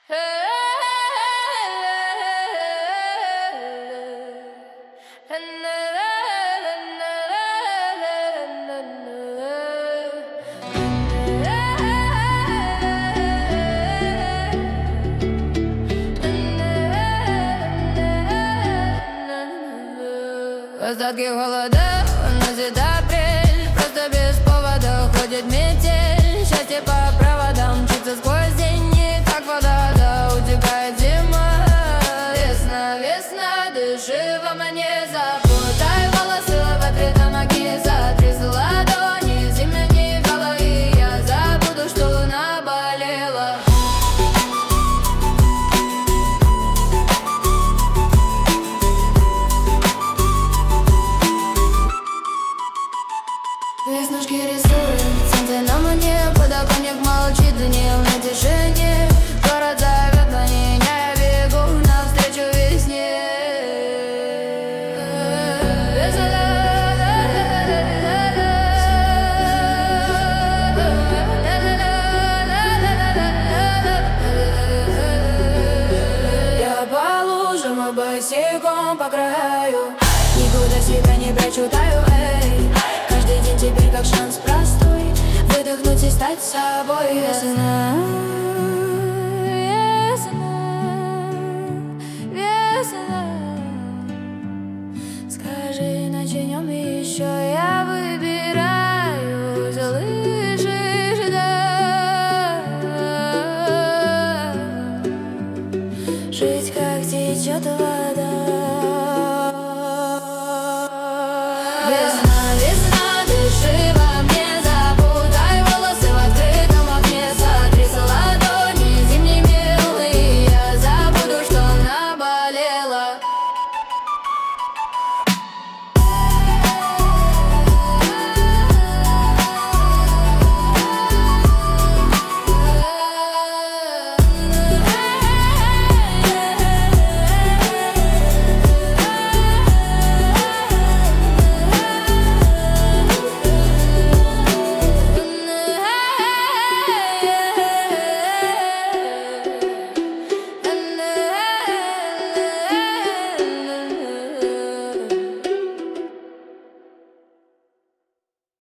Остатки холода, носит апрель. Просто без повода ходит метель. Счастье по проводам мчится сквозь день. Не как вода, да утекает зима. Весна, весна, дыши во мне. Запутай волосы в открытом окне. Сотри с ладони зимние головы. Я забуду, что наболело. Веснушки рисуют солнце на мне. Подоконник молчит в дневной тишине. Город зовет, но не я бегу навстречу весне. Я по лужам и босиком по краю. Никуда себя не прячу, таю, эй. Каждый день теперь как шанс простой. Выдохнуть и стать собой. Весна, весна, весна. Скажи, начнем еще. Я выбираю, слышишь, да. Жить как течет вода.